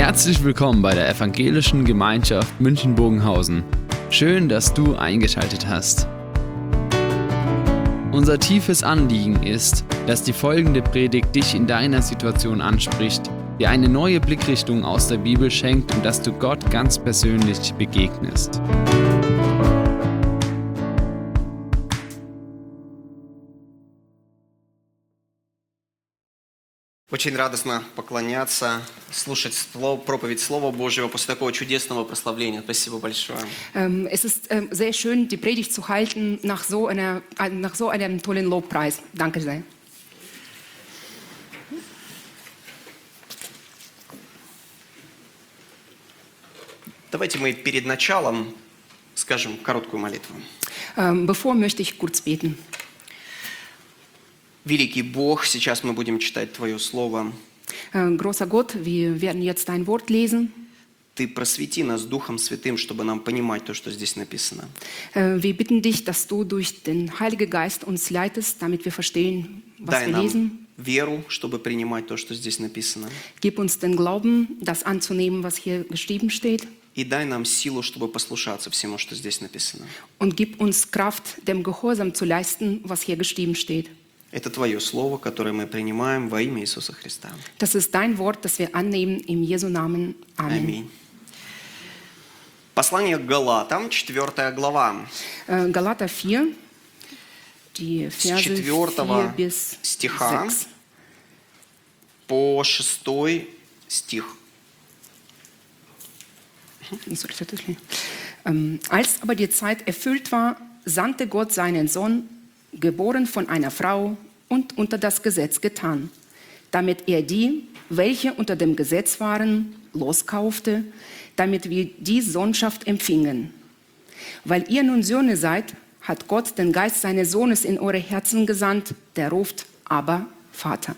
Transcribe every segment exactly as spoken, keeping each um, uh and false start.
Herzlich willkommen bei der Evangelischen Gemeinschaft München-Bogenhausen. Schön, dass du eingeschaltet hast. Unser tiefes Anliegen ist, dass die folgende Predigt dich in deiner Situation anspricht, dir eine neue Blickrichtung aus der Bibel schenkt und dass du Gott ganz persönlich begegnest. Очень радостно поклоняться, слушать слово, проповедь Слова Божьего после такого чудесного прославления. Спасибо большое. Ähm, es ist ähm, sehr schön, die Predigt zu halten nach so, einer, äh, nach so einem tollen Lobpreis. Danke sehr. Давайте мы перед началом скажем короткую молитву. Ähm, bevor möchte ich kurz beten. Великий Бог, сейчас мы будем читать Твое Слово. Äh, großer Gott, wir werden jetzt dein Wort lesen. Ты просвети нас Духом Святым, чтобы нам понимать то, что здесь написано. Äh, wir bitten dich, dass du durch den Heiligen Geist uns leitest, damit wir verstehen, was Дай wir нам lesen. веру, чтобы принимать то, что здесь написано. Gib uns den Glauben, das anzunehmen, was hier geschrieben steht. И дай нам силу, чтобы послушаться всему, что здесь написано. Und gib uns Kraft, dem Gehorsam zu leisten, was hier geschrieben steht. Это Твое Слово, которое мы принимаем во имя Иисуса Христа. Das ist dein Wort, das wir annehmen, im Jesu Namen. Amen. Аминь. Послание к Галатам, четвертая глава. Äh, Galater vier, die С Verse четвертого vier bis стиха sechs. по шестой стих. Ähm, als aber die Zeit erfüllt war, sandte Gott seinen Sohn, geboren von einer Frau und unter das Gesetz getan, damit er die, welche unter dem Gesetz waren, loskaufte, damit wir die Sohnschaft empfingen. Weil ihr nun Söhne seid, hat Gott den Geist seines Sohnes in eure Herzen gesandt, der ruft, aber Vater.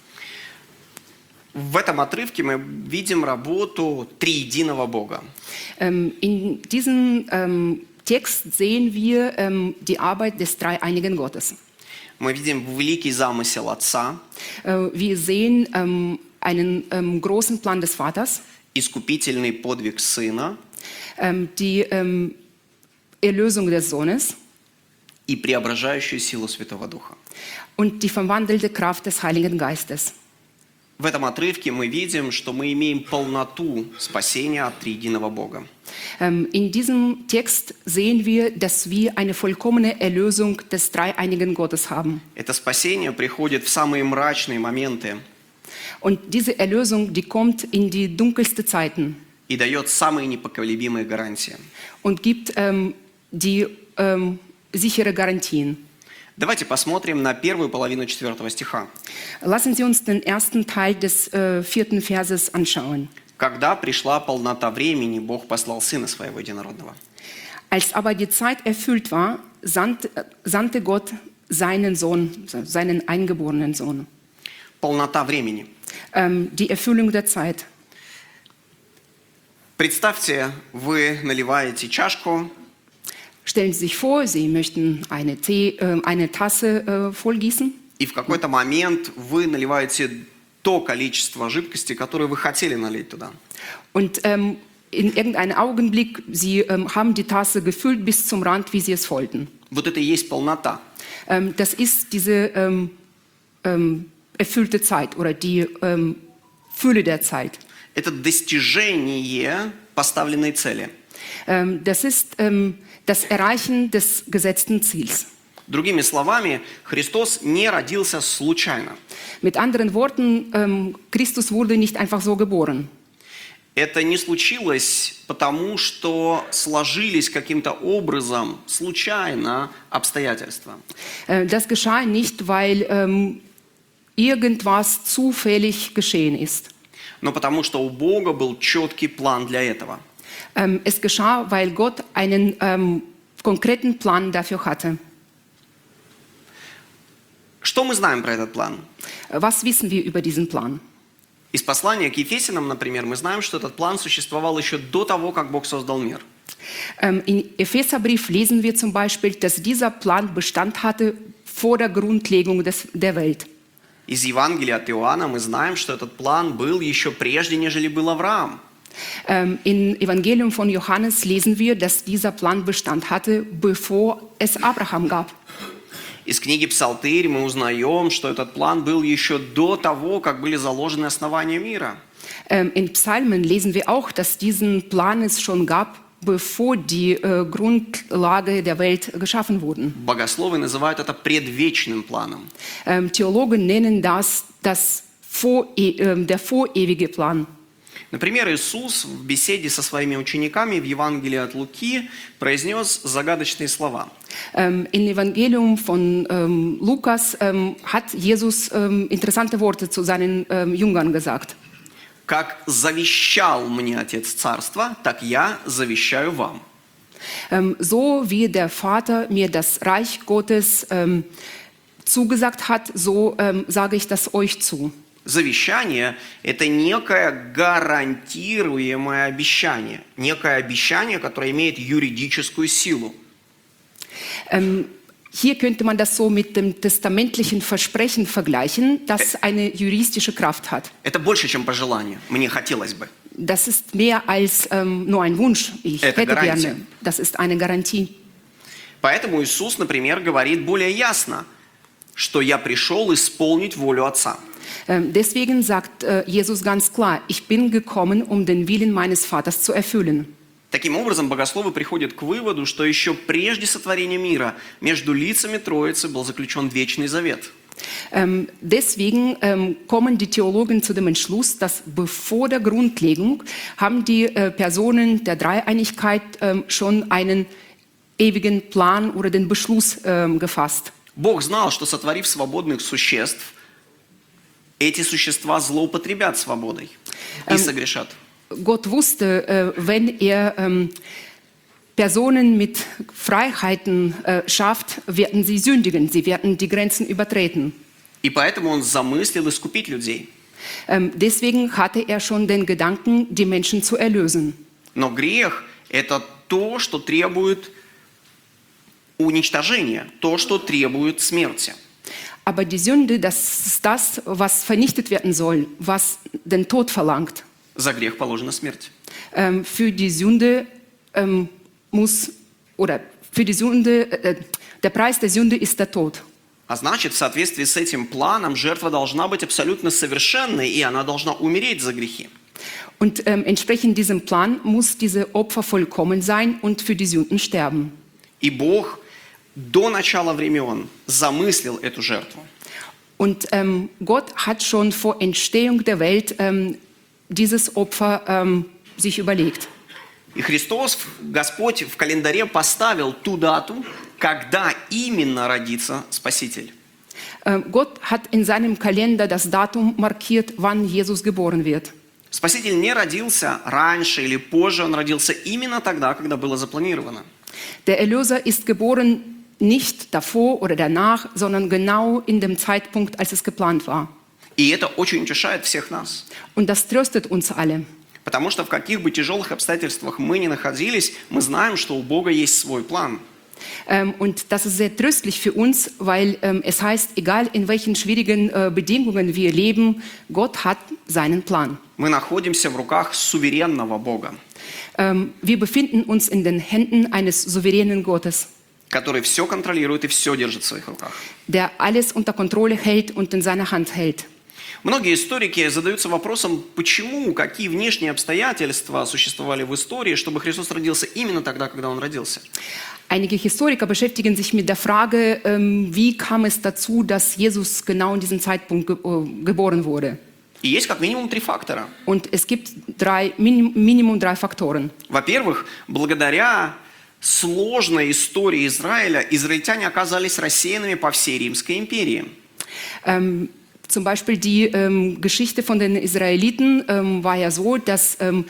В этом отрывке мы видим работу триединого Бога. Ähm, in diesem ähm, Text sehen wir ähm, die Arbeit des dreieinigen Gottes. Мы видим великий замысел Отца, Äh, wir sehen ähm, einen ähm, großen Plan des Vaters, искупительный подвиг Сына ähm, die ähm, Erlösung des Sohnes и преображающую силу Святого Духа. und die verwandelte Kraft des Heiligen Geistes. В этом отрывке мы видим, что мы имеем полноту спасения от триединого Бога. Ähm, in diesem Text sehen wir, dass wir eine vollkommene Erlösung des dreieinigen Gottes haben. Это спасение приходит в самые мрачные моменты Und diese Erlösung, die kommt in die dunkelsten Zeiten и дает самые непоколебимые гарантии. und gibt ähm, die ähm, sichere Garantien. Давайте посмотрим на первую половину четвертого стиха. Lassen Sie uns den ersten Teil des äh, vierten Verses anschauen. Когда пришла полнота времени, Бог послал Сына Своего Единородного. Als aber die Zeit erfüllt war, sandte, sandte Gott seinen Sohn, seinen eingeborenen Sohn. Полнота времени. Ähm, die Erfüllung der Zeit. Представьте, вы наливаете чашку, Stellen Sie sich vor, Sie möchten eine, Tee, äh, eine Tasse äh, vollgießen. и в какой-то момент вы наливаете то количество жидкости, которое вы хотели налить туда. Und ähm, in irgendeinem Augenblick, Sie ähm, haben die Tasse gefüllt bis zum Rand, wie Sie es wollten. Вот это и есть полнота. Ähm, das ist diese ähm, ähm, erfüllte Zeit oder die ähm, Fülle der Zeit. Это достижение поставленной цели. Ähm, das ist ähm, das Erreichen des gesetzten Ziels. Другими словами, Христос не родился случайно. Mit anderen Worten, ähm, Christus wurde nicht einfach so geboren. Это не случилось потому, что сложились каким-то образом случайно обстоятельства. Äh, das geschah nicht, weil ähm, irgendwas zufällig geschehen ist. Но потому, что у Бога был четкий план для этого. Ähm, es geschah, weil Gott einen ähm, konkreten Plan dafür hatte. Что мы знаем про этот план? Was wissen wir über diesen Plan? Из послания к Ефесянам, например, мы знаем, что этот план существовал еще до того, как Бог создал мир. Ähm, Im Epheserbrief lesen wir zum Beispiel, dass dieser Plan Bestand hatte vor der Grundlegung des, der Welt. Из Евангелия от Иоанна мы знаем, что этот план был еще прежде, нежели был Авраам. Ähm, Im Evangelium von Johannes lesen wir, dass dieser Plan Bestand hatte, bevor es Abraham gab. Из книги Псалтырь мы узнаем, что этот план был еще до того, как были заложены основания мира. Ähm, in Psalmen lesen wir auch, dass diesen Plan es schon gab, bevor die äh, Grundlage der Welt geschaffen wurden. Богословы называют это предвечным планом. Ähm, Theologen nennen das, das vor, äh, der vorewige Plan. Например, Иисус в беседе со своими учениками в Евангелии от Луки произнес загадочные слова. Ähm, Im Evangelium von ähm, Lukas ähm, hat Jesus ähm, interessante Worte zu seinen ähm, Jüngern gesagt. «Как завещал мне Отец Царства, так я завещаю вам». Ähm, so wie der Vater mir das Reich Gottes ähm, zugesagt hat, so ähm, sage ich das euch zu. Завещание – это некое гарантируемое обещание, некое обещание, которое имеет юридическую силу. Ähm, hier könnte man das so mit dem testamentlichen Versprechen vergleichen, das eine juristische Kraft hat. Это больше, чем пожелание. Мне хотелось бы. Das ist mehr als ähm, nur ein Wunsch. Ich Это hätte гарантия. gerne. Das ist eine Garantie. Поэтому Иисус, например, говорит более ясно, что «я пришел исполнить волю Отца». Ähm, deswegen sagt äh, Jesus ganz klar, ich bin gekommen, um den Willen meines Vaters zu erfüllen. Таким образом, богословы приходят к выводу, что еще прежде сотворения мира между лицами Троицы был заключен вечный завет. Ähm, deswegen ähm, kommen die Theologen zu dem Entschluss, dass bevor der Grundlegung haben die äh, Personen der Dreieinigkeit ähm, schon einen ewigen Plan oder den Beschluss ähm, gefasst. Бог знал, что, сотворив свободных существ, эти существа злоупотребят свободой и согрешат. Gott wusste, äh, wenn er ähm, Personen mit Freiheiten äh, schafft, werden sie sündigen, sie werden die Grenzen übertreten. И поэтому Он замыслил искупить людей. Ähm, deswegen hatte er schon den Gedanken, die Menschen zu erlösen. Но грех – это то, что требует уничтожения, то, что требует смерти. Aber die Sünde, das ist das, was vernichtet werden soll, was den Tod verlangt. За грех положена смерть. Ähm, für die Sünde ähm, muss, oder für die Sünde, äh, der Preis der Sünde ist der Tod. А значит, в соответствии с этим планом жертва должна быть абсолютно совершенной, и она должна умереть за грехи. Und ähm, entsprechend diesem Plan muss diese Opfer vollkommen sein und für die Sünden sterben. И Бог до начала времен замыслил эту жертву. Und ähm, Gott hat schon vor Entstehung der Welt ähm, dieses Opfer ähm, sich überlegt. И Христос, Господь, в календаре поставил ту дату, когда именно родится Спаситель. Ähm, Gott hat in seinem Kalender das Datum markiert, wann Jesus geboren wird. Спаситель не родился раньше или позже, Он родился именно тогда, когда было запланировано. Der Erlöser ist geboren nicht davor oder danach, sondern genau in dem Zeitpunkt, als es geplant war. И это очень утешает всех нас. Und das tröstet uns alle. Потому что в каких бы тяжелых обстоятельствах мы ни находились, мы знаем, что у Бога есть свой план. Ähm, und das ist sehr tröstlich für uns, weil ähm, es heißt, egal in welchen schwierigen äh, Bedingungen wir leben, Gott hat seinen Plan. Мы находимся в руках суверенного Бога, Ähm, wir befinden uns in den Händen eines souveränen Gottes, который все контролирует и все держит в своих руках. der alles unter Kontrolle hält und in seiner Hand hält. Многие историки задаются вопросом, почему, какие внешние обстоятельства существовали в истории, чтобы Христос родился именно тогда, когда Он родился. Einige Historiker beschäftigen sich mit der Frage, ähm, wie kam es dazu, dass Jesus genau in diesem Zeitpunkt ge äh, geboren wurde. И есть как минимум три фактора. Und es gibt drei, Minim Minimum drei Faktoren. Во-первых, благодаря сложной истории Израиля, израильтяне оказались рассеянными по всей Римской империи. Ähm, zum Beispiel die ähm, Geschichte von den Israeliten ähm, war ja so, dass ähm,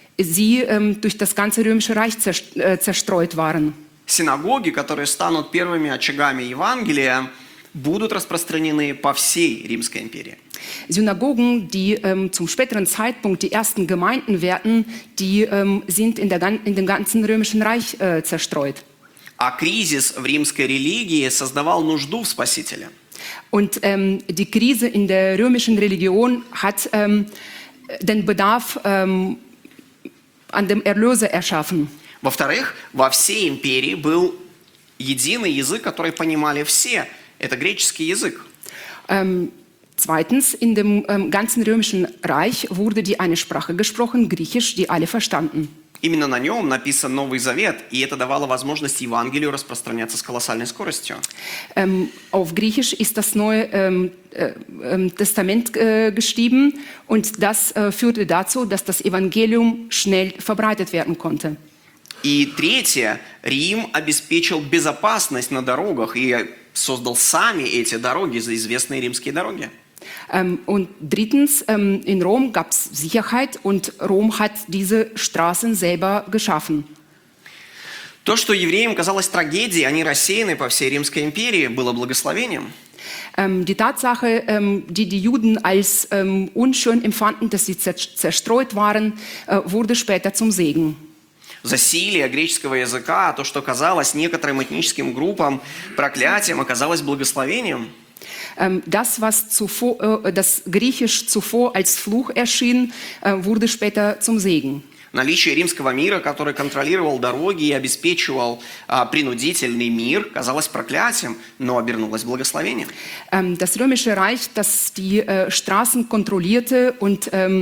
sie ähm, durch das ganze römische Reich zerst äh, zerstreut waren. Синагоги, которые станут первыми очагами Евангелия, будут распространены по всей Римской империи. Synagogen, die ähm, zum späteren Zeitpunkt die ersten Gemeinden werden, die ähm, sind in, der, in dem ganzen römischen Reich äh, zerstreut. А кризис в римской религии создавал нужду в Спасителе. Und ähm, die Krise in der römischen Religion hat ähm, den Bedarf ähm, an dem Erlöser erschaffen. Во-вторых, во всей империи был единый язык, который понимали все. Это греческий язык. Ähm, zweitens, in dem ähm, ganzen römischen Reich wurde die eine Sprache gesprochen, Griechisch, die alle verstanden. Именно на нем написан Новый Завет, и это давало возможность Евангелию распространяться с колоссальной скоростью. Ähm, auf Griechisch ist das Neue ähm, äh, ähm, Testament äh, geschrieben und das äh, führte dazu, dass das Evangelium schnell verbreitet werden konnte. И третье, Рим обеспечил безопасность на дорогах и создал сами эти дороги, за известные римские дороги. Ähm, und drittens, ähm, in Rom gab es Sicherheit und Rom hat diese Straßen selber geschaffen. То, что евреям казалось трагедией, они рассеяны по всей Римской империи, было благословением. Ähm, die Tatsache, ähm, die die Juden als ähm, unschön empfanden, dass sie zer- zerstreut waren, äh, wurde später zum Segen. Засилие греческого языка, то, что казалось некоторым этническим группам проклятием, оказалось благословением. Ähm, das, was zuvor, äh, das Griechisch zuvor als Fluch erschien, äh, wurde später zum Segen. Наличие римского мира, который контролировал дороги и обеспечивал а, принудительный мир, казалось проклятием, но обернулось благословением. Ähm, das römische Reich, das die äh, Straßen kontrollierte und ähm,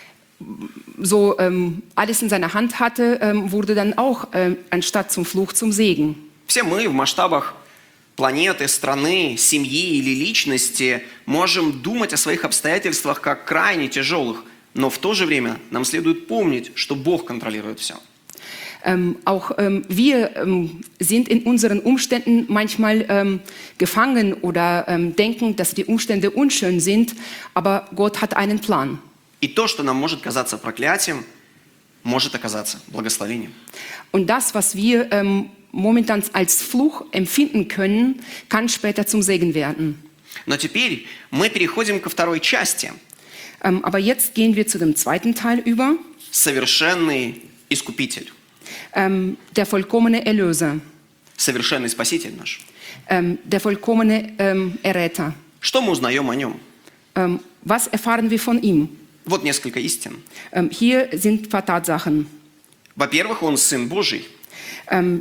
so ähm, alles in seiner Hand hatte, ähm, wurde dann auch äh, anstatt zum Fluch zum Segen. Все мы в масштабах планеты, страны, семьи или личности можем думать о своих обстоятельствах как крайне тяжелых, но в то же время нам следует помнить, что Бог контролирует все. Ähm, auch ähm, wir ähm, sind in unseren Umständen manchmal ähm, gefangen oder ähm, denken, dass die Umstände unschön sind, aber Gott hat einen Plan. И то, что нам может казаться проклятием, может оказаться благословением. Und das, was wir ähm, momentan als Fluch empfinden können, kann später zum Segen werden. Но теперь мы переходим ко второй части. Ähm, aber jetzt gehen wir zu dem zweiten Teil über, Совершенный Искупитель, ähm, der vollkommene Erlöser, совершенный Спаситель наш. ähm, der vollkommene ähm, Erretter. Что мы узнаем о нем? Ähm, was erfahren wir von ihm? Вот несколько истин. Ähm, hier sind ein paar Tatsachen. Во-первых, он Сын Божий. Ähm,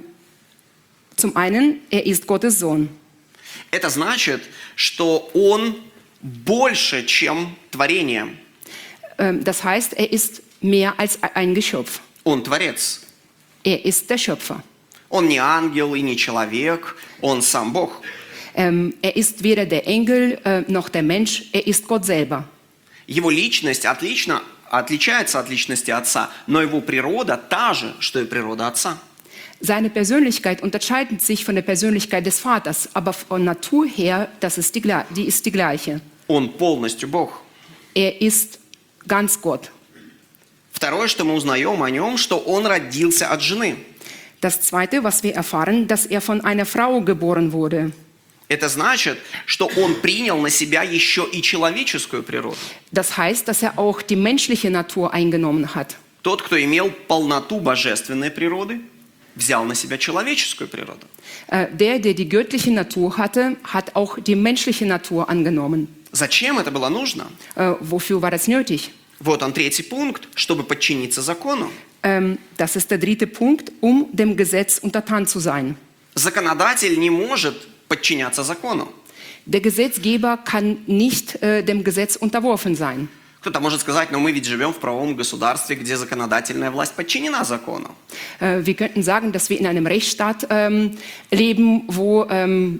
zum einen, er ist Gottes Sohn. Это значит, что он больше, чем творение. Ähm, das heißt, er ist mehr als ein Geschöpf. Он Творец. Er ist der Schöpfer. Он не ангел и не человек, он сам Бог. Ähm, er ist weder der Engel äh, noch der Mensch, er ist Gott selber. Его личность отлично, отличается от личности Отца, но его природа та же, что и природа Отца. Seine Persönlichkeit unterscheidet sich von der Persönlichkeit des Vaters, aber von Natur her, das ist die, die ist die gleiche. Он полностью Бог. Er ist ganz Gott. Второе, что мы узнаем о нем, что он родился от жены. Das Zweite, was wir erfahren, dass er von einer Frau geboren wurde. Это значит, что он принял на себя еще и человеческую природу. Das heißt, dass er auch die menschliche Natur eingenommen hat. Тот, кто имел полноту божественной природы, взял на себя человеческую природу. Äh, der, der die göttliche Natur hatte, hat auch die menschliche Natur angenommen. Зачем это было нужно? Äh, wofür war das nötig? Вот он третий пункт, чтобы подчиниться закону. Ähm, das ist der dritte Punkt, um dem Gesetz untertan zu sein. Законодатель не может подчиняться закону. Der Gesetzgeber kann nicht äh, dem Gesetz unterworfen sein. Кто-то может сказать, но мы ведь живем в правовом государстве, где законодательная власть подчинена закону. Äh, wir könnten sagen, dass wir in einem Rechtsstaat ähm, leben, wo ähm,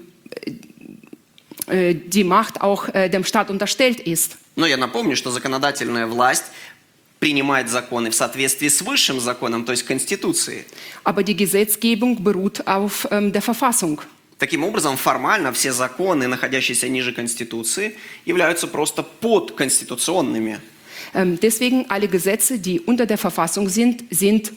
äh, die Macht auch äh, dem Staat unterstellt ist. Но я напомню, что законодательная власть принимает законы в соответствии с высшим законом, то есть Конституцией. Aber die Gesetzgebung beruht auf ähm, der Verfassung. Таким образом, формально все законы, находящиеся ниже Конституции, являются просто подконституционными. Ähm, deswegen alle Gesetze, die unter der Verfassung sind, sind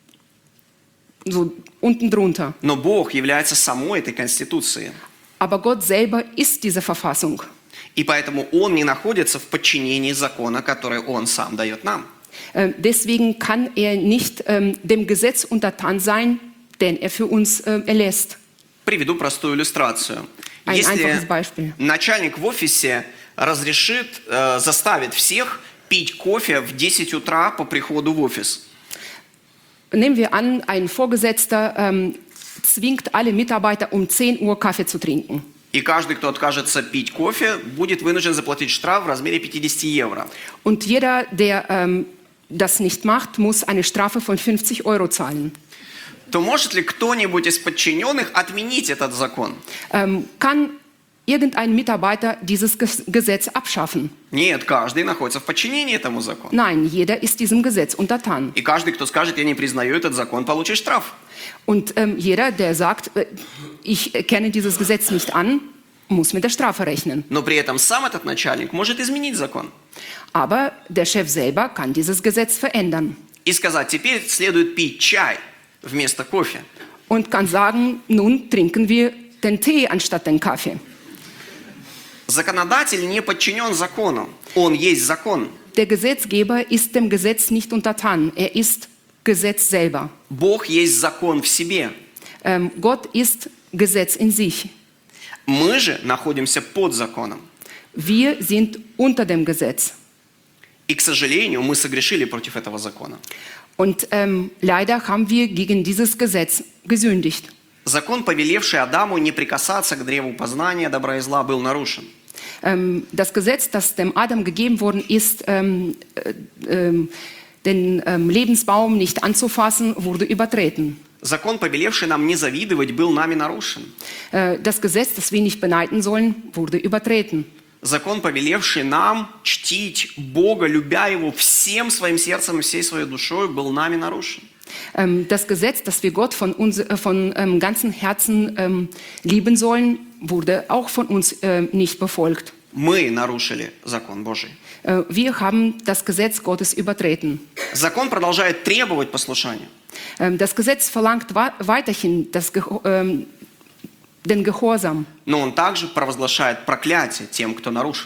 so unten drunter. Но Бог является самой этой Конституцией. Aber Gott selber ist diese Verfassung. И поэтому Он не находится в подчинении закона, который Он сам дает нам. Ähm, deswegen kann er nicht ähm, dem Gesetz untertan sein, den er für uns äh, erlässt. Приведу простую иллюстрацию. Ein Если einfaches Beispiel. начальник в офисе разрешит, э, заставит всех пить кофе в десять утра по приходу в офис, Nehmen wir an, ein Vorgesetzter ähm, zwingt alle Mitarbeiter, um zehn Uhr Kaffee zu trinken. и каждый, кто откажется пить кофе, будет вынужден заплатить штраф в размере пятьдесят евро. Und jeder, der ähm, das nicht macht, muss eine Strafe von fünfzig Euro zahlen. То может ли кто-нибудь из подчиненных отменить этот закон? Ähm, kann irgendein Mitarbeiter dieses Ges- Gesetz abschaffen? Нет, каждый находится в подчинении этому закону. Nein, jeder ist diesem Gesetz untertan. И каждый, кто скажет, я не признаю этот закон, получит штраф. Und ähm, jeder, der sagt, äh, ich kenne dieses Gesetz nicht an, muss mit der Strafe rechnen. Но при этом сам этот начальник может изменить закон. Aber der Chef selber kann dieses Gesetz verändern И сказать, теперь следует пить чай вместо кофе. und kann sagen, nun trinken wir den Tee anstatt den Kaffee. Законодатель не подчинен закону. Он есть закон. Der Gesetzgeber ist dem Gesetz nicht untertan, er ist Gesetz selber. Бог есть закон в себе. Ähm, Gott ist Gesetz in sich. Мы же находимся под законом. Wir sind unter dem Gesetz. И, к сожалению, мы согрешили против этого закона. Und ähm, leider haben wir gegen dieses Gesetz gesündigt. Закон, повелевший Адаму не прикасаться к древу познания добра и зла, был нарушен. Ähm, das Gesetz, das dem Adam gegeben worden ist, ähm, äh, ähm, den ähm, Lebensbaum nicht anzufassen, wurde übertreten. Закон, повелевший нам не завидовать, был нами нарушен. Äh, das Gesetz, das wir nicht beneiden sollen, wurde übertreten. Закон, повелевший нам чтить Бога, любя Его всем своим сердцем и всей своей душой, был нами нарушен. Ähm, das Gesetz, das wir Gott von, uns, äh, von ähm, ganzem Herzen ähm, lieben sollen, wurde auch von uns äh, nicht befolgt. Мы нарушили закон Божий. Äh, wir haben das Gesetz Gottes übertreten. Закон продолжает требовать послушания. Ähm, das Gesetz verlangt wa- weiterhin das Ge ähm, den Gehorsam. Но он также провозглашает проклятие тем, кто нарушил.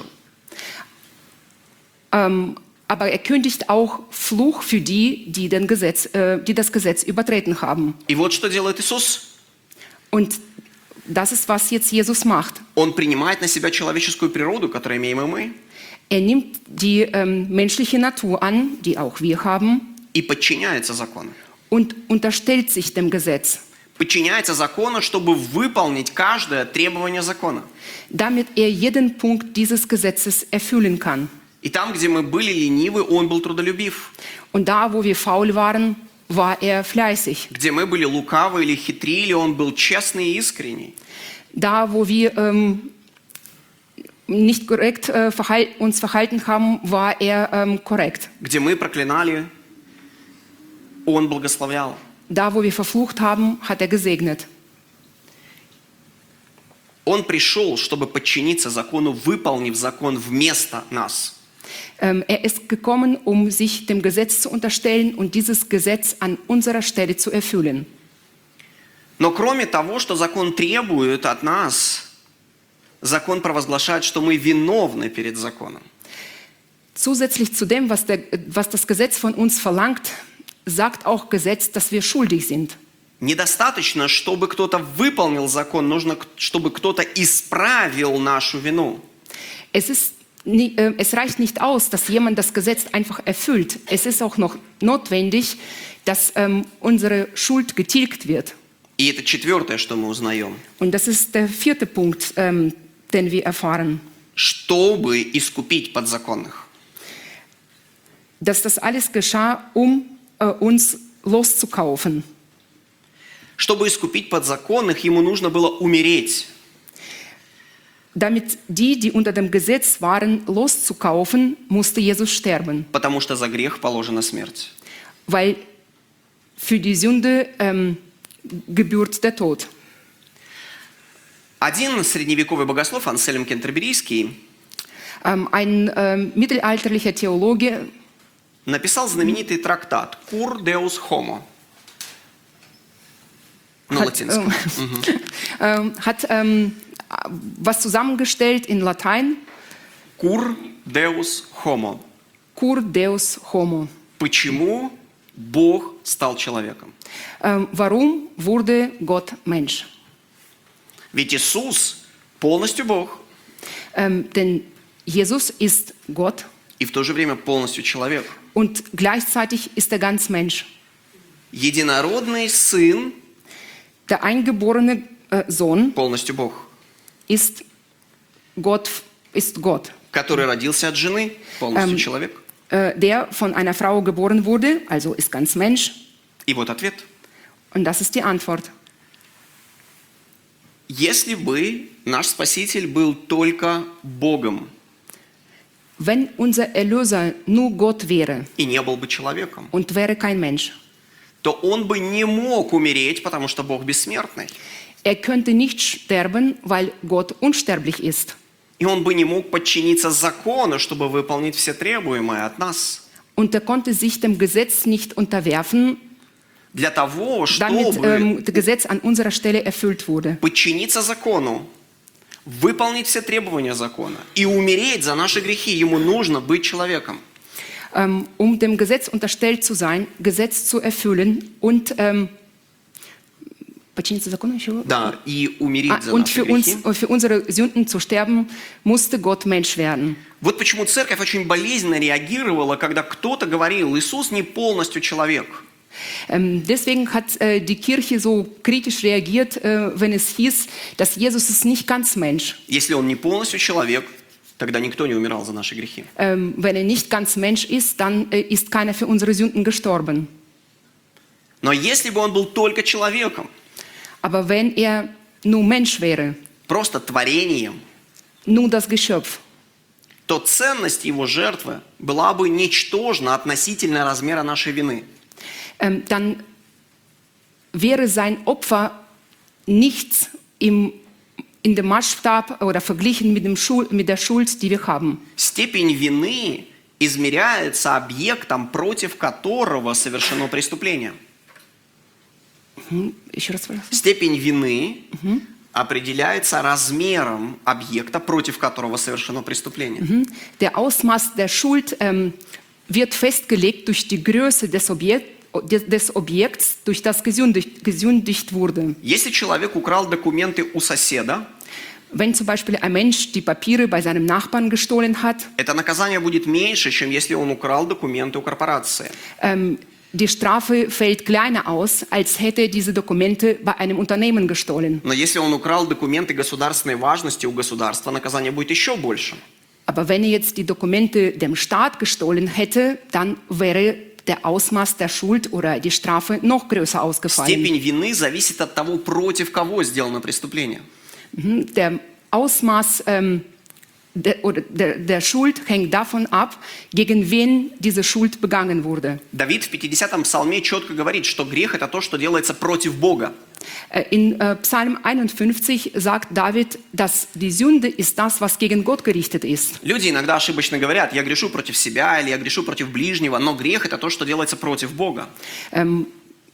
Ähm, aber er kündigt auch Fluch für die, die, den Gesetz, äh, die das Gesetz übertreten haben. И вот что делает Иисус. Und das ist, was jetzt Jesus macht. Он принимает на себя человеческую природу, которую имеем и мы, Er nimmt die ähm, menschliche Natur an, die auch wir haben, и подчиняется закону. und unterstellt sich dem Gesetz, Подчиняется закону, чтобы выполнить каждое требование закона. damit er jeden Punkt dieses Gesetzes erfüllen kann. И там, где мы были ленивы, он был трудолюбив. Und da, wo wir faul waren, war er fleißig. Где мы были лукавы или хитрили, он был честный и искренний. Da, wo wir ähm, nicht korrekt äh, verhal uns verhalten haben, war er ähm, korrekt. Где мы проклинали, он благословлял. Da, wo wir verflucht haben, hat er gesegnet. Он пришел, чтобы подчиниться закону, выполнив закон вместо нас. Ähm, er ist gekommen, um sich dem Gesetz zu unterstellen und dieses Gesetz an unserer Stelle zu erfüllen. Но кроме того, что закон требует от нас, закон провозглашает, что мы виновны перед законом. Zusätzlich zu dem, was, der, was das Gesetz von uns verlangt, sagt auch Gesetz, dass wir schuldig sind. Недостаточно, чтобы кто-то выполнил закон, нужно, чтобы кто-то исправил нашу вину. Es, ist, nie- äh, es reicht nicht aus, dass jemand das Gesetz einfach erfüllt. Es ist auch noch notwendig, dass ähm, unsere Schuld getilgt wird. И это четвертое, что мы узнаем. Und das ist der vierte Punkt, ähm, den wir erfahren. Чтобы искупить подзаконных. Dass das alles geschah, um äh, uns loszukaufen. Чтобы искупить подзаконных, ему нужно было умереть. Damit die, die unter dem Gesetz waren, loszukaufen, musste Jesus sterben. Потому что за грех положена смерть. Weil für die Sünde ähm, gebührt der Tod. Один средневековый богослов, Ансельм Кентерберийский, Ähm, ein ähm, mittelalterlicher Theologe написал знаменитый трактат «Cur Deus Homo» на hat, латинском. ähm, hat ähm, was zusammengestellt in Latein. «Cur Deus Homo». Cur Deus Homo. Почему Бог стал человеком? Ähm, warum wurde Gott Mensch? Ведь Иисус полностью Бог Ähm, denn Jesus ist Gott и в то же время полностью человек. und gleichzeitig ist er ganz Mensch. Единородный Сын Der eingeborene äh, Sohn полностью Бог, ist Gott, ist Gott. который родился от жены, полностью Ähm, человек. Äh, der von einer Frau geboren wurde, also ist ganz Mensch. И вот ответ. Und das ist die Antwort. Если бы наш Спаситель был только Богом Wenn unser Erlöser nur Gott wäre и не был бы человеком, und wäre kein Mensch, то он бы не мог умереть, потому что Бог бессмертный. er könnte nicht sterben, weil Gott unsterblich ist. И он бы не мог подчиниться закону, чтобы выполнить все требуемое от нас. Und er konnte sich dem Gesetz nicht unterwerfen, Для того, damit чтобы ähm, das Gesetz an unserer Stelle erfüllt wurde. подчиниться закону, выполнить все требования закона и умереть за наши грехи, ему нужно быть человеком. Ähm, um dem Gesetz unterstellt zu sein, Gesetz zu erfüllen und ähm, подчиниться закону еще? Да, и умереть Ah, за und наши für uns, грехи. für unsere Sünden zu sterben, musste Gott Mensch werden. Вот почему церковь очень болезненно реагировала, когда кто-то говорил, Иисус не полностью человек. Ähm, deswegen hat äh, die Kirche so kritisch reagiert, äh, wenn es hieß, dass Jesus ist nicht ganz Mensch. Если он не полностью человек, тогда никто не умирал за наши грехи. Ähm, wenn er nicht ganz Mensch ist, dann äh, ist keiner für unsere Sünden gestorben. Но если бы он был только человеком, Aber wenn er nur Mensch wäre, просто творением, nur das Geschöpf, то ценность его жертвы была бы ничтожна относительно размера нашей вины. ähm, dann wäre sein Opfer nichts im, in dem Maßstab oder verglichen mit, dem Schuld, mit der Schuld, die wir haben. Степень вины измеряется объектом, против которого совершено преступление. Hm, Еще раз пожалуйста. Степень вины определяется размером объекта, против которого совершено преступление. Mhm. Der Ausmaß der Schuld ähm, wird festgelegt durch die Größe des, Objekt, des Objekts, durch das gesündigt, gesündigt wurde. Если человек украл документы у соседа, Wenn zum Beispiel ein Mensch die Papiere bei seinem Nachbarn gestohlen hat, это наказание будет меньше, чем если он украл документы у корпорации. ähm, die Strafe fällt kleiner aus, als hätte er diese Dokumente bei einem Unternehmen gestohlen. Но если он украл документы государственной важности у государства, наказание будет еще больше. Aber wenn er jetzt die Dokumente dem Staat gestohlen hätte, dann wäre der Ausmaß der Schuld oder die Strafe noch größer ausgefallen. Степень вины зависит от того, против кого сделано преступление. Mhm. Der Ausmaß ähm, der, oder der, der Schuld hängt davon ab, gegen wen diese Schuld begangen wurde. Давид в пятидесятом псалме четко говорит, что грех – это то, что делается против Бога. Äh, In äh, Psalm einundfünfzig sagt David, dass die Sünde ist das, was gegen Gott gerichtet ist. Люди иногда ошибочно говорят, я грешу против себя или я грешу против ближнего, но грех – это то, что делается против Бога. Ähm,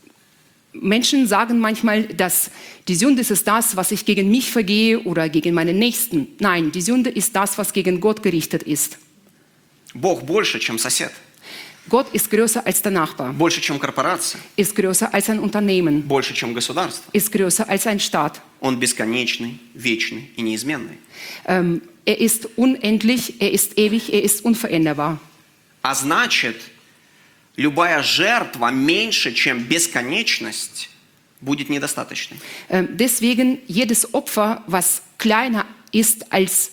Menschen sagen manchmal, dass die Sünde ist das, was ich gegen mich vergehe oder gegen meinen Nächsten. Nein, die Sünde ist das, was gegen Gott gerichtet ist. Бог больше, чем сосед, Gott ist größer als der Nachbar, больше, чем корпорация, ist größer als ein Unternehmen, больше, чем государство. ist größer als ein Staat. Он бесконечный, вечный и неизменный. Ähm, er ist unendlich, er ist ewig, er ist unveränderbar. А значит, любая жертва меньше, чем бесконечность, будет недостаточной. Ähm, deswegen jedes Opfer, was kleiner ist als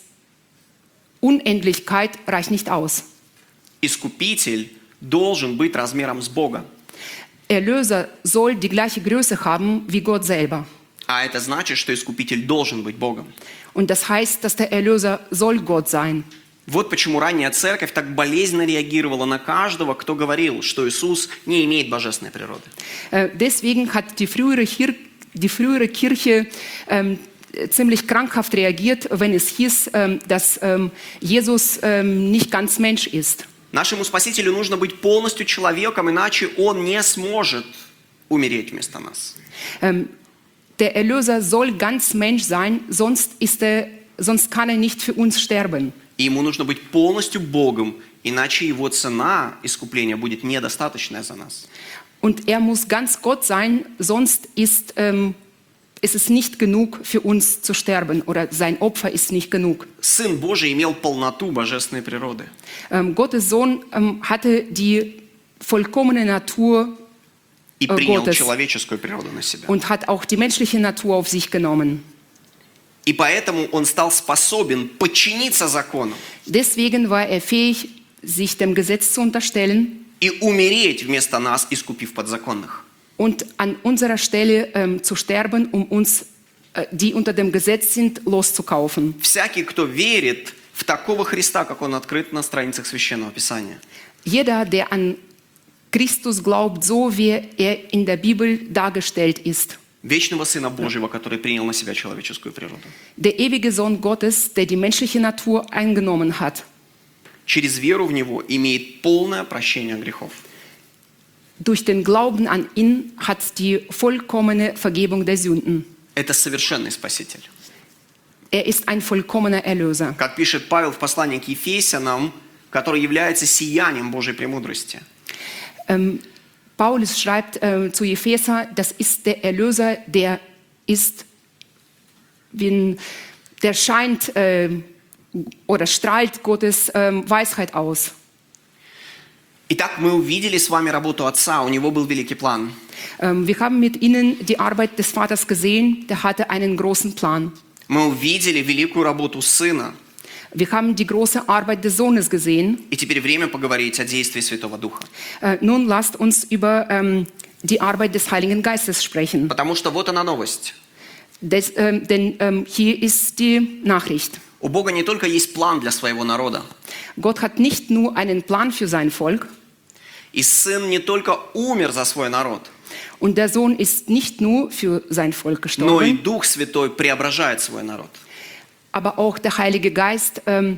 Unendlichkeit, reicht nicht aus. Искупитель должен быть размером с Бога. Erlöser soll die gleiche Größe haben wie Gott selber. А это значит, что Искупитель должен быть Богом. Und das heißt, dass der Erlöser soll Gott sein. Вот почему ранняя церковь так болезненно реагировала на каждого, кто говорил, что Иисус не имеет божественной природы. Äh, deswegen hat die frühere, Hir die frühere Kirche ähm, ziemlich krankhaft reagiert, wenn es hieß, ähm, dass ähm, Jesus ähm, nicht ganz Mensch ist. Нашему Спасителю нужно быть полностью человеком, иначе Он не сможет умереть вместо нас. Ähm, der Erlöser soll ganz Mensch sein, sonst, ist er, sonst kann er nicht für uns sterben. И Ему нужно быть полностью Богом, иначе Его цена искупления будет недостаточная за нас. Und er muss ganz Gott sein, sonst ist ähm, ist es nicht genug für uns zu sterben oder sein Opfer ist nicht genug. Сын Божий имел полноту божественной природы. Ähm, Gottes Sohn ähm, hatte die vollkommene Natur И äh, принял Gottes человеческую природу на себя. und hat auch die menschliche Natur auf sich genommen. И поэтому он стал способен подчиниться закону Deswegen war er fähig, sich dem Gesetz zu unterstellen и умереть вместо нас, искупив подзаконных. und an unserer Stelle ähm, zu sterben, um uns, äh, die unter dem Gesetz sind, loszukaufen. Всякий, кто верит в такого Христа, как он открыт на страницах Священного Писания, Jeder, der an Christus glaubt, so wie er in der Bibel dargestellt ist. вечного Сына Божьего, который принял на себя человеческую природу, Der ewige Sohn Gottes, der die menschliche Natur eingenommen hat. через веру в Него имеет полное прощение грехов. Durch den Glauben an ihn hat die vollkommene Vergebung der Sünden. Это совершенный Спаситель. Er ist ein vollkommener Erlöser. Как пишет Павел в послании к Ефесянам, который является сиянием Божьей премудрости. Ähm, Paulus schreibt äh, zu Epheser, das ist der Erlöser, der ist, wie, der scheint äh, oder strahlt Gottes äh, Weisheit aus. Итак, мы увидели с вами работу Отца, у Него был великий план. Ähm, wir haben mit ihnen die Arbeit des Vaters gesehen, der hatte einen großen Plan. Мы увидели великую работу Сына. Wir haben die große Arbeit des Sohnes gesehen. И теперь время поговорить о действии Святого Духа. Äh, nun lasst uns über ähm, die Arbeit des Heiligen Geistes sprechen. Потому что вот она новость. Des, ähm, denn ähm, hier ist die Nachricht. У Бога не только есть план для своего народа. Gott hat nicht nur einen Plan für sein Volk. И Сын не только умер за свой народ, Und der Sohn ist nicht nur für sein Volk но и gestorben, Дух Святой преображает свой народ. aber auch der Heilige Geist ähm,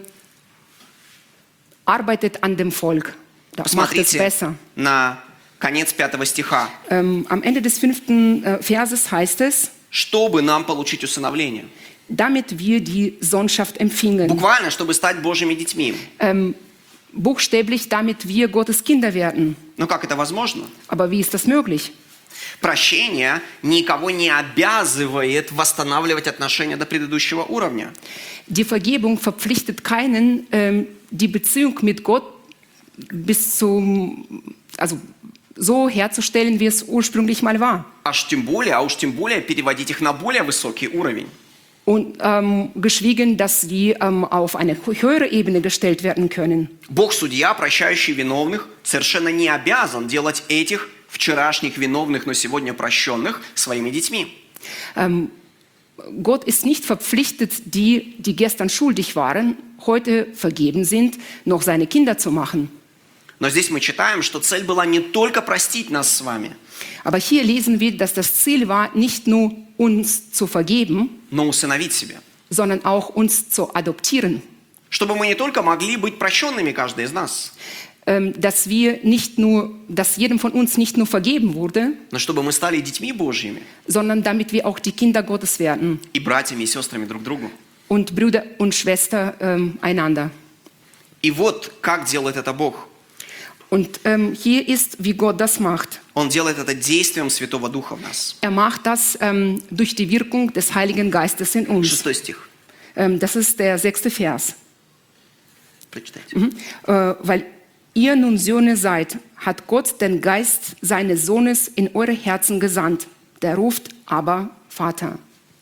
arbeitet an dem Volk. Das macht es Посмотрите besser. на конец пятого стиха. Ähm, am Ende des fünften äh, Verses heißt es, Чтобы нам получить усыновление. damit wir die Sohnschaft empfingen. Буквально, чтобы стать Божьими детьми. Ähm, buchstäblich, damit wir Gottes Kinder werden. Но как это возможно? Aber wie ist das möglich? Прощение никого не обязывает восстанавливать отношения до предыдущего уровня. Die Vergebung verpflichtet keinen, ähm, die Beziehung mit Gott bis zum, also so herzustellen, wie es ursprünglich mal war. Аж тем более, а уж тем более переводить их на более высокий уровень. Und ähm, geschwiegen, dass sie ähm, auf eine höhere Ebene gestellt werden können. Бог, судья, прощающий виновных, совершенно не обязан делать этих вчерашних виновных, но сегодня прощенных своими детьми. Ähm, Gott ist nicht verpflichtet, die, die gestern schuldig waren, heute vergeben sind, noch seine Kinder zu machen. Но здесь мы читаем, что цель была не только простить нас с вами, Aber hier lesen wir, dass das Ziel war, nicht nur uns zu vergeben, но усыновить себя. sondern auch uns zu adoptieren. Чтобы мы не только могли быть прощенными, каждый из нас, Ähm, dass wir nicht nur, dass jedem von uns nicht nur vergeben wurde, но чтобы мы стали детьми Божьими sondern damit wir auch die Kinder Gottes werden и братьями и сестрами друг другу. und Brüder und Schwester ähm, einander. И вот как делает это Бог. Und ähm, hier ist, wie Gott das macht. Он делает это действием Святого Духа в нас. Er macht das ähm, durch die Wirkung des Heiligen Geistes in uns. Шестой стих. Ähm, das ist der sechste Vers. Прочитайте. Mhm. Äh, weil ihr nun Söhne seid, hat Gott den Geist seines Sohnes in eure Herzen gesandt. Der ruft aber Vater.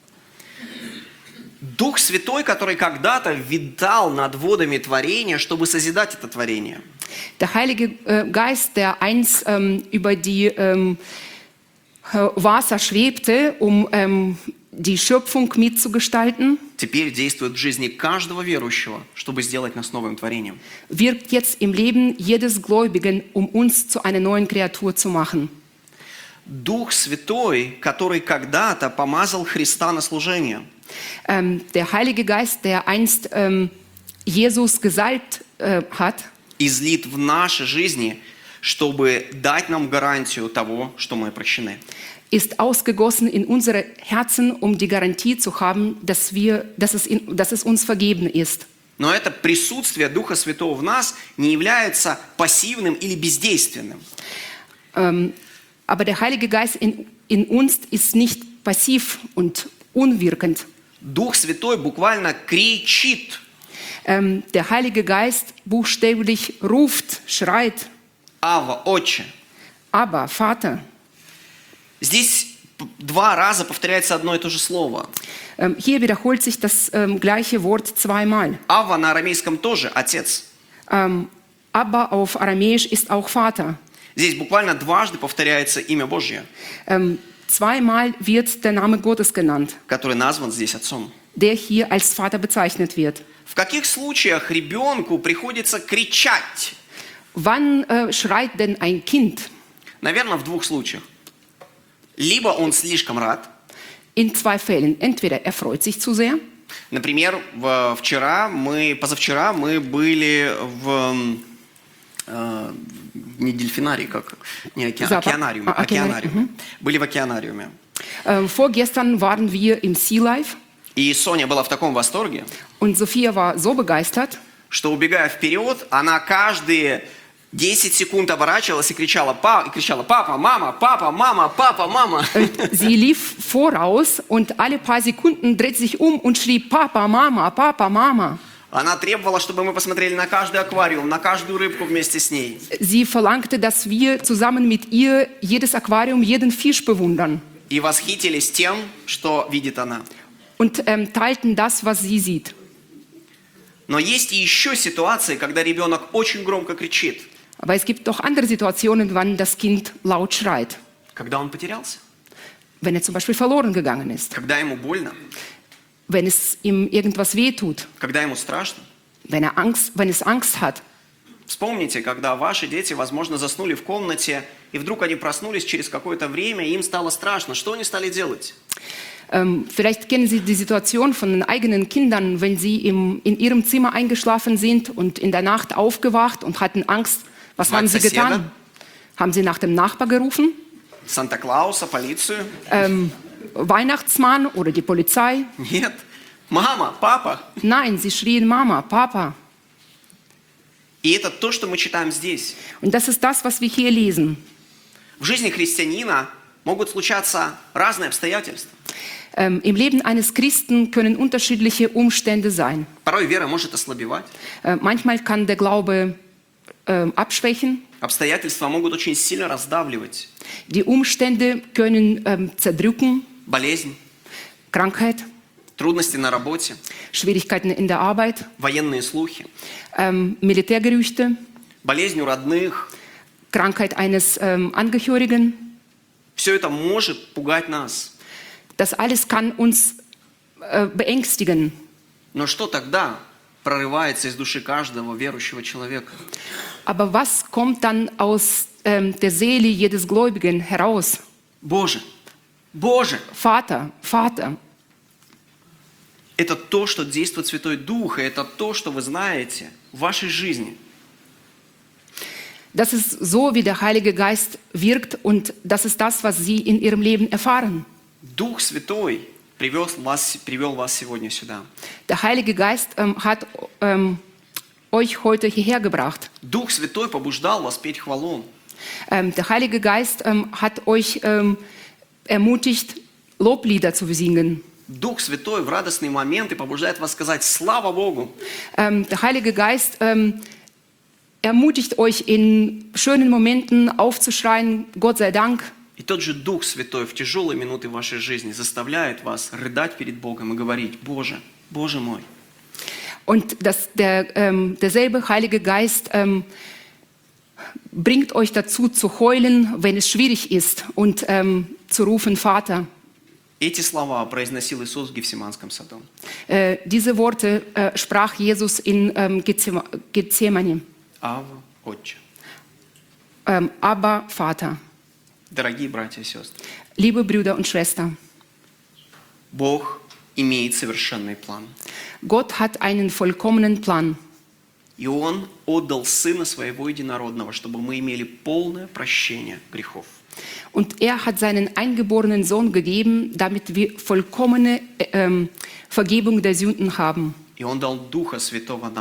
Дух Святой, который когда-то витал над водами творения, чтобы созидать это творение. Der Heilige äh, Geist, der einst ähm, über die ähm, äh, Wasser schwebte, um ähm, die Schöpfung mitzugestalten, Теперь действует в жизни каждого верующего, чтобы сделать нас новым творением. wirkt jetzt im Leben jedes Gläubigen, um uns zu einer neuen Kreatur zu machen. Дух Святой, который когда-то помазал Христа на служение, Ähm, der Heilige Geist, der einst ähm, Jesus gesalbt äh, hat, излит в наши жизни, чтобы дать нам гарантию того, что мы прощены. ist ausgegossen in unsere Herzen, um die Garantie zu haben, dass, wir, dass, es, in, dass es uns vergeben ist. Но это присутствие Духа Святого в нас не является пассивным или бездейственным. Ähm, aber der Heilige Geist in, in uns ist nicht passiv und unwirkend. Дух Святой буквально кричит. Ähm, der Heilige Geist buchstäblich ruft, schreit, Ава, Отче. aber Vater. Здесь п- два раза повторяется одно и то же слово. Ähm, hier wiederholt sich das ähm, gleiche Wort zweimal. Ава на арамейском тоже отец. Ähm, aber auf Aramäisch ist auch Vater. Здесь буквально дважды повторяется имя Божье, Ähm, zweimal wird der Name Gottes genannt, который назван здесь отцом. der hier als Vater bezeichnet wird. В каких случаях ребенку приходится кричать? Wann äh, schreit denn ein Kind? Наверное, в двух случаях. Либо он слишком рад. In zwei Fällen. Entweder er freut sich zu sehr. Например, в- вчера мы, позавчера мы были в э, не дельфинарии, как не оке- Зоопарк. океанариуме, А, океанари- океанариуме. Были в океанариуме. Ähm, vorgestern waren wir im Sea Life И Соня была в таком восторге, und Sophia war so begeistert, что, убегая вперед, она каждые десять секунд оборачивалась и кричала, па, и кричала «Папа, мама, папа, мама, папа, мама». sie lief voraus und alle paar Sekunden drehte sich um und schrie Papa, Mama, Papa, Mama. Она требовала, чтобы мы посмотрели на каждый аквариум, на каждую рыбку вместе с ней. Sie verlangte, dass wir zusammen mit ihr jedes Aquarium, jeden Fisch bewundern И восхитились тем, что видит она. und ähm, teilten das, was sie sieht. Но есть и еще ситуации, когда ребенок очень громко кричит, Aber es gibt doch andere Situationen, wann das Kind laut schreit. когда он потерялся, Wenn er zum Beispiel verloren gegangen ist, когда ему больно, wenn es ihm irgendwas wehtut, когда ему страшно. wenn er Angst, wenn es Angst hat. Вспомните, когда ваши дети, возможно, заснули в комнате, и вдруг они проснулись через какое-то время, и им стало страшно. Что они стали делать? Ähm, vielleicht kennen Sie die Situation von den eigenen Kindern, wenn sie im, in ihrem Zimmer eingeschlafen sind und in der Nacht aufgewacht und hatten Angst. Was haben sie getan? Haben sie nach dem Nachbar gerufen? Санта-Клауса, полицию? Ähm, Weihnachtsmann oder die Polizei? Нет. Мама, папа. Nein, sie schrien Mama, Papa. И это то, что мы читаем здесь. Und das ist das, was wir hier lesen. В жизни христианина могут случаться разные обстоятельства. Ähm, Im Leben eines Christen können unterschiedliche Umstände sein. Порой вера может ослабевать. Äh, manchmal kann der Glaube äh, abschwächen. Обстоятельства могут очень сильно раздавливать. Die Umstände können ähm, zerdrücken. Болезнь, Krankheit, трудности на работе, Schwierigkeiten in der Arbeit, военные слухи, ähm, Militärgerüchte, болезнь у родных. Krankheit eines ähm, Angehörigen. Все это может пугать нас. Das alles kann uns äh, beängstigen. Но что тогда прорывается из души каждого верующего человека? Aber was kommt dann aus ähm, der Seele jedes Gläubigen heraus? Боже, Боже! Vater, Vater. Это то, что действует Святой Дух, и это то, что вы знаете в вашей жизни. Das ist so, wie der Heilige Geist wirkt und das ist das, was Sie in Ihrem Leben erfahren. Дух Святой привел вас, привел вас сегодня сюда. Der Heilige Geist ähm, hat ähm, euch heute hierher gebracht. Дух Святой побуждал вас петь хвалу. Ähm, der Heilige Geist ähm, hat euch ähm, ermutigt, Loblieder zu singen. Дух Святой в радостные моменты побуждает вас сказать «Слава Богу!». Ähm, der Heilige Geist ähm, ermutigt euch in schönen Momenten aufzuschreien, Gott sei Dank. И тот же Дух Святой в тяжелые минуты вашей жизни заставляет вас рыдать перед Богом и говорить «Боже, Боже мой!». Und das, der, ähm, derselbe Heilige Geist ähm, bringt euch dazu zu heulen, wenn es schwierig ist und ähm, zu rufen, Vater. Эти слова произносил Иисус в Гефсиманском саду. Äh, diese Worte äh, sprach Jesus in ähm, Gethsema- Gethsemane. Ава, Отче. Ähm, aber Vater, Дорогие братья и сестры, liebe Brüder und Schwestern, Бог имеет совершенный план. Gott hat einen vollkommenen Plan. И Он отдал Сына Своего Единородного, чтобы мы имели полное прощение грехов. Und er hat seinen eingeborenen Sohn gegeben, damit wir vollkommene äh, ähm, Vergebung der Sünden haben. И Он дал Духа Святого нам,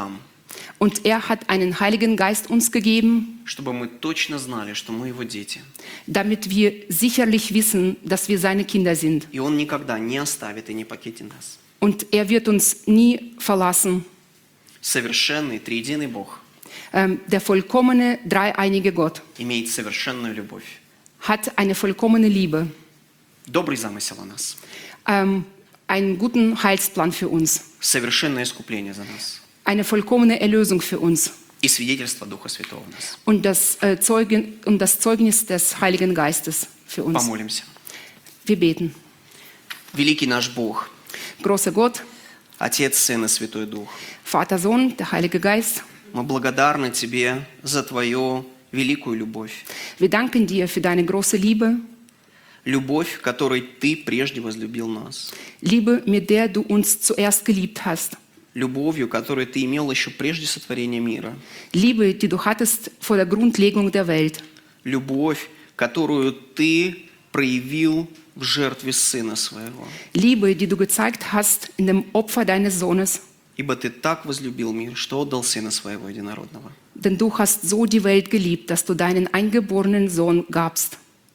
Und er hat einen Heiligen Geist uns gegeben, чтобы мы точно знали, что мы Его дети. damit wir sicherlich wissen, dass wir seine Kinder sind. И Он никогда не оставит и не покинет нас. Und er wird uns nie verlassen. Совершенный, триединый Бог Ähm, der vollkommene, dreieinige Gott имеет совершенную любовь. hat eine vollkommene Liebe, Добрый замысел о нас. ähm, einen guten Heilsplan für uns, Совершенное искупление за нас. eine vollkommene Erlösung für uns И свидетельство Духа Святого в нас. und das, äh, Zeugen, und das Zeugnis des Heiligen Geistes für uns. Помолимся. Wir beten. Великий наш Бог, Großer Gott, Отец, Сын и Святой Дух, Vater, Sohn, der Heilige Geist, мы благодарны Тебе за Твою великую любовь. wir danken dir für deine große Liebe, Любовь, которой Ты прежде возлюбил нас. Liebe, mit der du uns zuerst geliebt hast, Любовью, которую Ты имел еще прежде сотворения мира. Liebe, die du hattest vor der Grundlegung der Welt, Любовь, которую Ты проявил в жертве Сына Своего. Liebe, die du gezeigt hast in dem Opfer deines Sohnes. Ибо Ты так возлюбил мир, что отдал Сына Своего Единородного. Denn du hast so die Welt geliebt, dass du deinen eingeborenen Sohn gabst.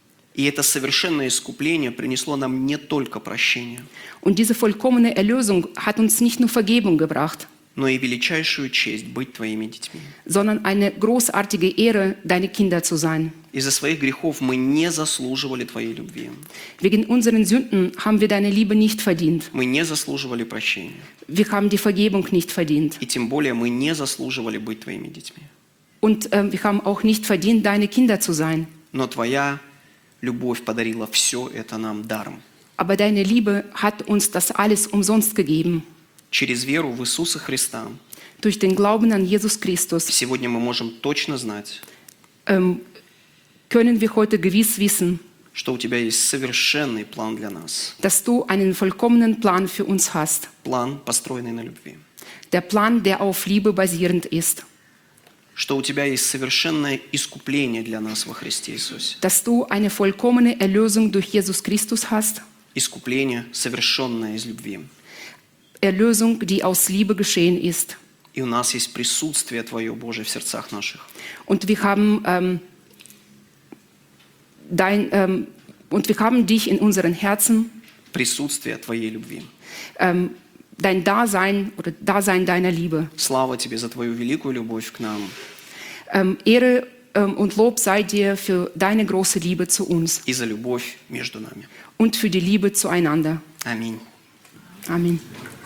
И это совершенное искупление принесло нам не только прощение, Und diese vollkommene Erlösung hat uns nicht nur Vergebung gebracht, но и величайшую честь быть Твоими детьми. sondern eine großartige Ehre, deine Kinder zu sein. Из-за своих грехов мы не заслуживали Твоей любви. Wegen unseren Sünden haben wir deine Liebe nicht verdient. Мы не заслуживали прощения. Wir haben die Vergebung nicht verdient. И тем более мы не заслуживали быть Твоими детьми. Und äh, wir haben auch nicht verdient, deine Kinder zu sein. Но Твоя любовь подарила все это нам даром. Aber deine Liebe hat uns das alles umsonst gegeben. Через веру в Иисуса Христа Durch den Glauben an Jesus Christus сегодня мы можем точно знать, ähm, können wir heute gewiss wissen, что у Тебя есть совершенный план для нас. dass du einen vollkommenen Plan für uns hast. План, построенный на любви. Der Plan, der auf Liebe basierend ist. Что у Тебя есть совершенное искупление для нас во Христе Иисусе. Dass du eine vollkommene Erlösung durch Jesus Christus hast. Искупление, совершенное из любви. Erlösung, die aus Liebe geschehen ist. И у нас есть присутствие Твое, Божие, в сердцах наших. Und wir haben, ähm, dein, ähm, und wir haben dich in unseren Herzen, Присутствие Твоей любви. ähm, dein Dasein oder Dasein deiner Liebe. Слава Тебе за Твою великую любовь к нам Ähm, Ehre ähm, und Lob sei dir für deine große Liebe zu uns и за любовь между нами. und für die Liebe zueinander. Аминь. Amen.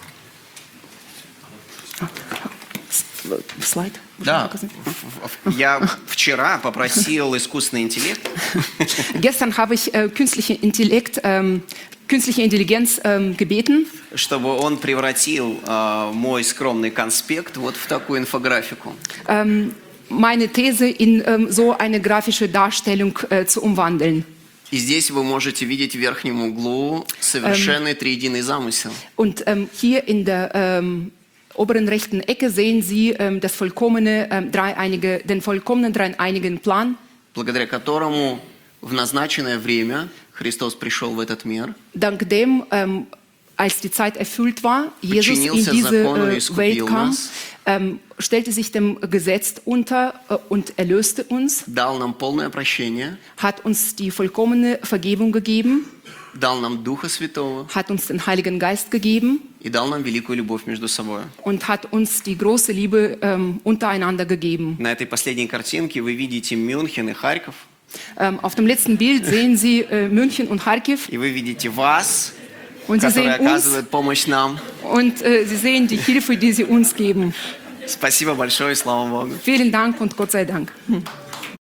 Слайд? Да, я вчера попросил искусственный интеллект, Gestern habe ich äh, künstliche Intellekt, ähm, künstliche Intelligenz ähm, gebeten, чтобы он превратил э, мой скромный конспект вот в такую инфографику. ähm, meine These in ähm, so eine grafische Darstellung äh, zu umwandeln. И здесь вы можете видеть в верхнем углу совершенный триединый замысел. Und ähm, hier in der ähm, oberen rechten Ecke sehen Sie ähm, das vollkommene, ähm, dreieinige, den vollkommenen dreieinigen Plan, благодаря которому в назначенное время Христос пришел в этот мир, dank dem, ähm, als die Zeit erfüllt war, Jesus in подчинился diese закону и äh, искупил Welt kam, нас, ähm, stellte sich dem Gesetz unter äh, und erlöste uns, дал нам полное прощение, hat uns die vollkommene Vergebung gegeben, дал нам Духа Святого hat uns den Heiligen Geist gegeben и дал нам великую любовь между собой. und hat uns die große Liebe ähm, untereinander gegeben. На этой последней картинке вы видите Мюнхен и Харьков, Ähm, auf dem letzten Bild sehen Sie äh, München und Kharkiv и вы видите вас, und Sie который sehen uns оказывает помощь нам. und äh, Sie sehen die Hilfe, die Sie uns geben. Спасибо большое, и слава Богу. Vielen Dank und Gott sei Dank. Hm.